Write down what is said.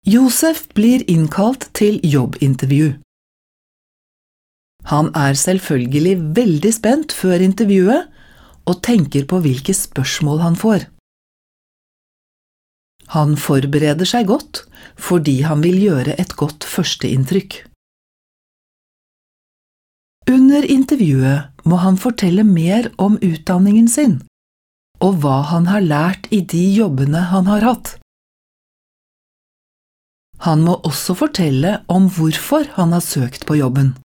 Josef blir innkalt til jobbintervju. Han selvfølgelig veldig spent før intervjuet og tenker på hvilke spørsmål han får. Han forbereder seg godt fordi han vil gjøre et godt førsteinntrykk. Under intervjuet må han fortelle mer om utdanningen sin, og hva han har lært i de jobbene han har hatt. Han må også fortelle om hvorfor han har søkt på jobben.